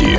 Новости.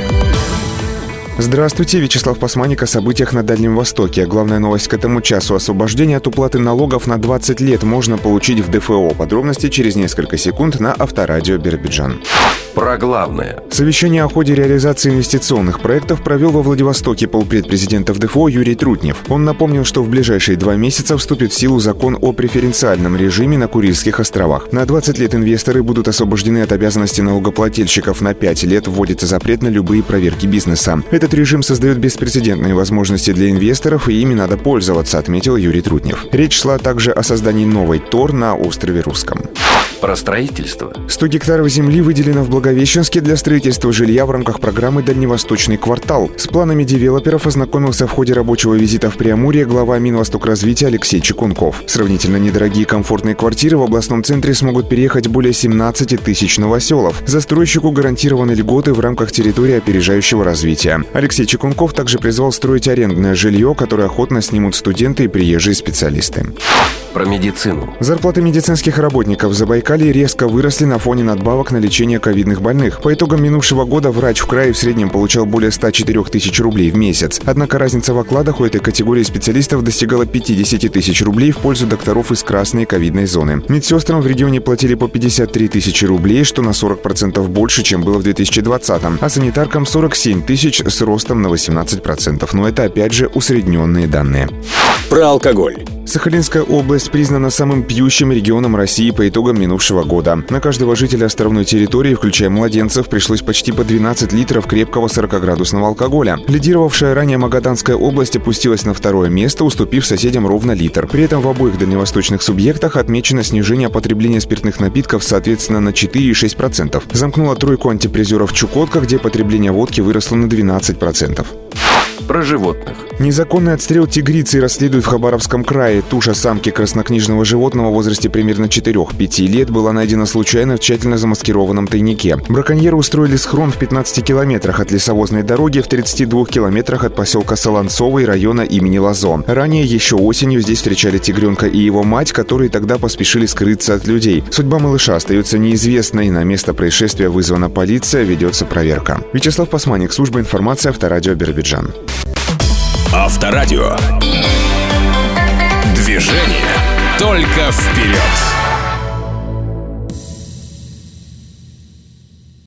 Здравствуйте, Вячеслав Пасманик о событиях на Дальнем Востоке. Главная новость к этому часу. Освобождение от уплаты налогов на 20 лет можно получить в ДФО. Подробности через несколько секунд на Авторадио Биробиджан. Про главное. Совещание о ходе реализации инвестиционных проектов провел во Владивостоке полпред президента ДФО Юрий Трутнев. Он напомнил, что в ближайшие 2 месяца вступит в силу закон о преференциальном режиме на Курильских островах. На 20 лет инвесторы будут освобождены от обязанностей налогоплательщиков. На 5 лет вводится запрет на любые проверки бизнеса. Этот режим создает беспрецедентные возможности для инвесторов, и ими надо пользоваться, отметил Юрий Трутнев. Речь шла также о создании новой ТОР на острове Русском. Про строительство. 100 гектаров земли выделено в Благовещенске для строительства жилья в рамках программы «Дальневосточный квартал». С планами девелоперов ознакомился в ходе рабочего визита в Преамурье глава Минвостокразвития Алексей Чекунков. Сравнительно недорогие комфортные квартиры в областном центре смогут переехать более 17 тысяч новоселов. Застройщику гарантированы льготы в рамках территории опережающего развития. Алексей Чекунков также призвал строить арендное жилье, которое охотно снимут студенты и приезжие специалисты. Про медицину. Зарплаты медицинских работников в Забайкалье резко выросли на фоне надбавок на лечение ковидных больных. По итогам минувшего года врач в крае в среднем получал более 104 тысяч рублей в месяц. Однако разница в окладах у этой категории специалистов достигала 50 тысяч рублей в пользу докторов из красной ковидной зоны. Медсестрам в регионе платили по 53 тысячи рублей, что на 40% больше, чем было в 2020-м, а санитаркам 47 тысяч с ростом на 18%. Но это опять же усредненные данные. Про алкоголь. Сахалинская область признана самым пьющим регионом России по итогам минувшего года. На каждого жителя островной территории, включая младенцев, пришлось почти по 12 литров крепкого 40-градусного алкоголя. Лидировавшая ранее Магаданская область опустилась на 2-е место, уступив соседям ровно литр. При этом в обоих дальневосточных субъектах отмечено снижение потребления спиртных напитков соответственно на 4 и 6%. Замкнула тройку антипризеров Чукотка, где потребление водки выросло на 12%. Про животных. Незаконный отстрел тигрицы расследуют в Хабаровском крае. Туша самки краснокнижного животного в возрасте примерно 4-5 лет была найдена случайно в тщательно замаскированном тайнике. Браконьеры устроили схрон в 15 километрах от лесовозной дороги, в 32 километрах от поселка Солонцово и района имени Лазо. Ранее еще осенью здесь встречали тигренка и его мать, которые тогда поспешили скрыться от людей. Судьба малыша остается неизвестной. На место происшествия вызвана полиция, ведется проверка. Вячеслав Пасманик, служба информации, Авторадио Биробиджан. Авторадио. Движение только вперед.